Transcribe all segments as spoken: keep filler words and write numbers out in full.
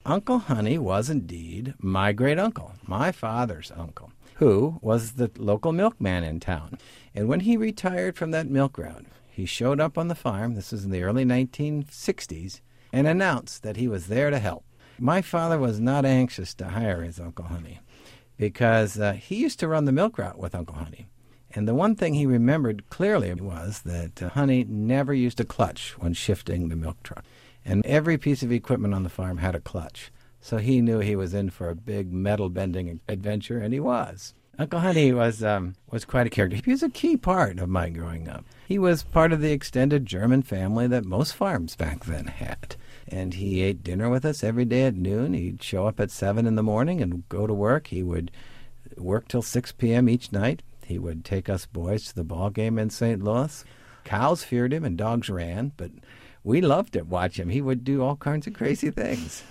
Uncle Honey was indeed my great-uncle, my father's uncle, who was the local milkman in town. And when he retired from that milk route, he showed up on the farm, this was in the early nineteen sixties, and announced that he was there to help. My father was not anxious to hire his Uncle Honey because uh, he used to run the milk route with Uncle Honey. And the one thing he remembered clearly was that uh, Honey never used a clutch when shifting the milk truck. And every piece of equipment on the farm had a clutch. So he knew he was in for a big metal-bending adventure, and he was. Uncle Honey was um, was quite a character. He was a key part of my growing up. He was part of the extended German family that most farms back then had. And he ate dinner with us every day at noon. He'd show up at seven in the morning and go to work. He would work till six p.m. each night. He would take us boys to the ball game in Saint Louis. Cows feared him and dogs ran, but we loved to watch him. He would do all kinds of crazy things.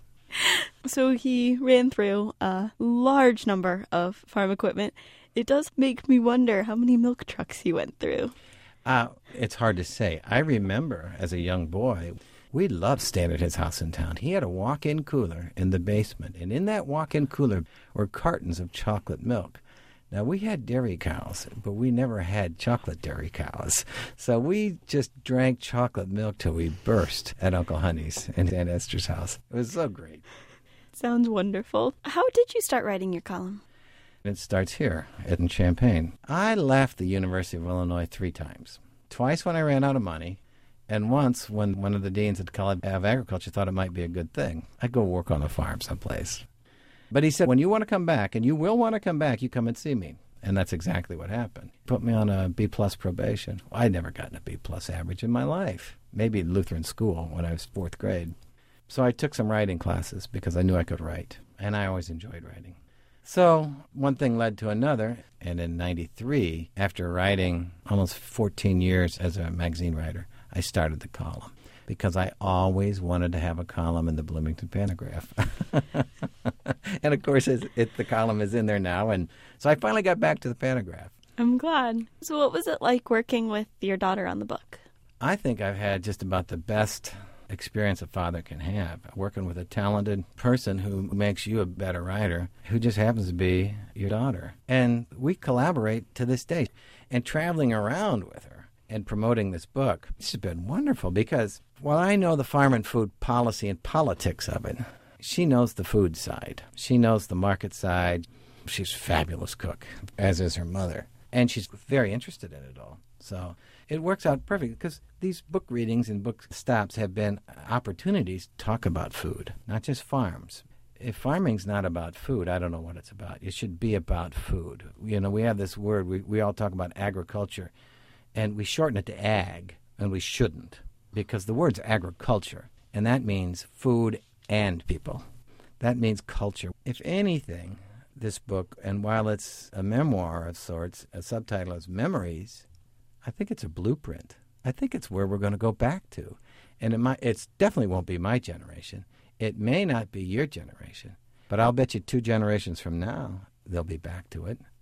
So he ran through a large number of farm equipment. It does make me wonder how many milk trucks he went through. Uh, it's hard to say. I remember as a young boy, we loved staying at his house in town. He had a walk-in cooler in the basement, and in that walk-in cooler were cartons of chocolate milk. Now, we had dairy cows, but we never had chocolate dairy cows. So we just drank chocolate milk till we burst at Uncle Honey's in Aunt Esther's house. It was so great. Sounds wonderful. How did you start writing your column? It starts here in Champaign. I left the University of Illinois three times. Twice when I ran out of money, and once when one of the deans at the College of Agriculture thought it might be a good thing. I'd go work on a farm someplace. But he said, when you want to come back, and you will want to come back, you come and see me. And that's exactly what happened. He put me on a B-plus probation. I'd never gotten a B-plus average in my life. Maybe in Lutheran school when I was fourth grade. So I took some writing classes because I knew I could write. And I always enjoyed writing. So one thing led to another. And in ninety-three, after writing almost fourteen years as a magazine writer, I started the column. Because I always wanted to have a column in the Bloomington Panagraph. And, of course, it's, it, the column is in there now. And so I finally got back to the Panagraph. I'm glad. So what was it like working with your daughter on the book? I think I've had just about the best experience a father can have, working with a talented person who makes you a better writer, who just happens to be your daughter. And we collaborate to this day. And traveling around with her and promoting this book, it's been wonderful because while I know the farm and food policy and politics of it, she knows the food side. She knows the market side. She's a fabulous cook, as is her mother. And she's very interested in it all. So it works out perfect because these book readings and book stops have been opportunities to talk about food, not just farms. If farming's not about food, I don't know what it's about. It should be about food. You know, we have this word, we, we all talk about agriculture, and we shorten it to ag, and we shouldn't, because the word's agriculture, and that means food and people. That means culture. If anything, this book, and while it's a memoir of sorts, a subtitle is Memories, I think it's a blueprint. I think it's where we're going to go back to. And it might, it's definitely won't be my generation. It may not be your generation, but I'll bet you two generations from now, they'll be back to it.